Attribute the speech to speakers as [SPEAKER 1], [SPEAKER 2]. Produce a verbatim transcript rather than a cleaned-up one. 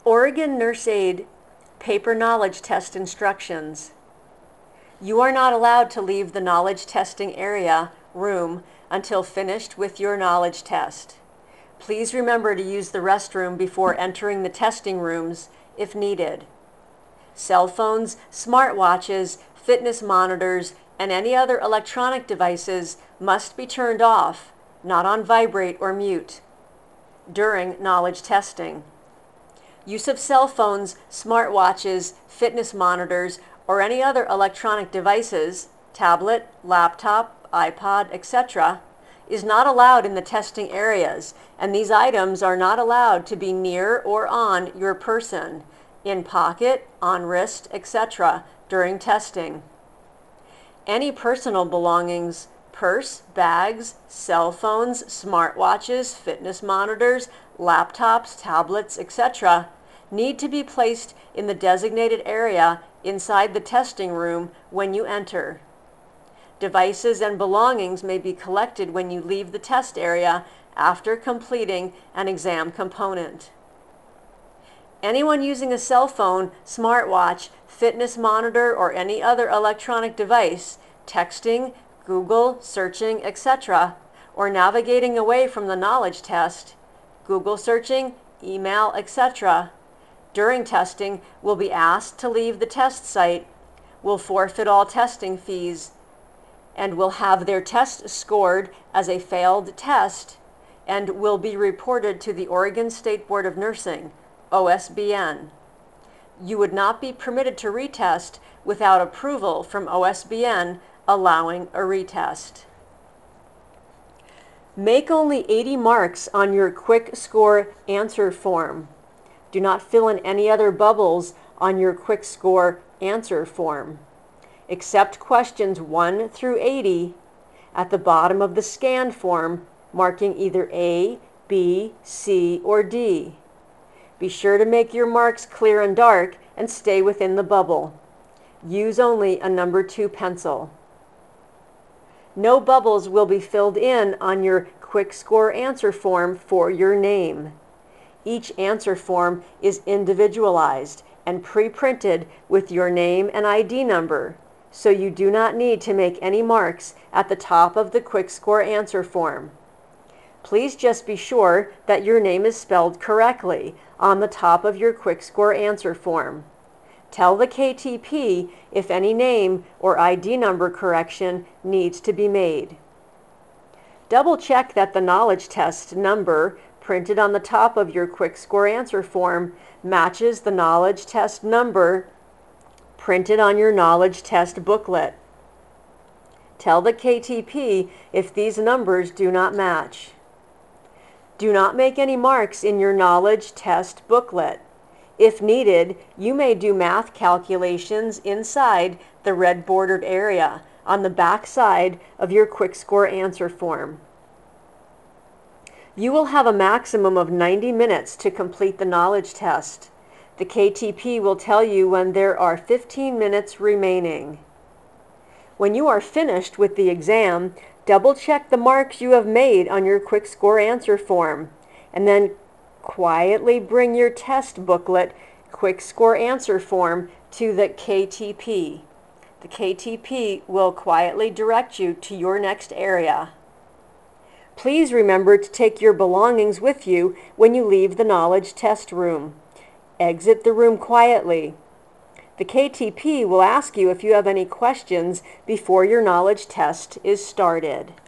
[SPEAKER 1] Oregon Nurse Aid Paper Knowledge Test Instructions. You are not allowed to leave the knowledge testing area room until finished with your knowledge test. Please remember to use the restroom before entering the testing rooms if needed. Cell phones, smartwatches, fitness monitors, and any other electronic devices must be turned off, not on vibrate or mute, during knowledge testing. Use of cell phones, smartwatches, fitness monitors, or any other electronic devices, tablet, laptop, iPod, et cetera, is not allowed in the testing areas, and these items are not allowed to be near or on your person, in pocket, on wrist, et cetera, during testing. Any personal belongings, purse, bags, cell phones, smartwatches, fitness monitors, laptops, tablets, et cetera, need to be placed in the designated area inside the testing room when you enter. Devices and belongings may be collected when you leave the test area after completing an exam component. Anyone using a cell phone, smartwatch, fitness monitor, or any other electronic device, texting, Google, searching, et cetera, or navigating away from the knowledge test, Google searching, email, et cetera, during testing will be asked to leave the test site, will forfeit all testing fees, and will have their test scored as a failed test and will be reported to the Oregon State Board of Nursing, O S B N. You would not be permitted to retest without approval from O S B N allowing a retest. Make only eighty marks on your quick score answer form. Do not fill in any other bubbles on your quick score answer form. Accept questions one through eighty at the bottom of the scanned form, marking either A, B, C, or D. Be sure to make your marks clear and dark and stay within the bubble. Use only a number two pencil. No bubbles will be filled in on your quick score answer form for your name. Each answer form is individualized and pre-printed with your name and I D number, so you do not need to make any marks at the top of the quick score answer form. Please just be sure that your name is spelled correctly on the top of your quick score answer form. Tell the K T P if any name or I D number correction needs to be made. Double check that the knowledge test number printed on the top of your quick score answer form matches the knowledge test number printed on your knowledge test booklet. Tell the K T P if these numbers do not match. Do not make any marks in your knowledge test booklet. If needed, you may do math calculations inside the red bordered area on the back side of your quick score answer form. You will have a maximum of ninety minutes to complete the knowledge test. The K T P will tell you when there are fifteen minutes remaining. When you are finished with the exam, double check the marks you have made on your quick score answer form, and then quietly bring your test booklet quick score answer form to the K T P. The K T P will quietly direct you to your next area. Please remember to take your belongings with you when you leave the knowledge test room. Exit the room quietly. The K T P will ask you if you have any questions before your knowledge test is started.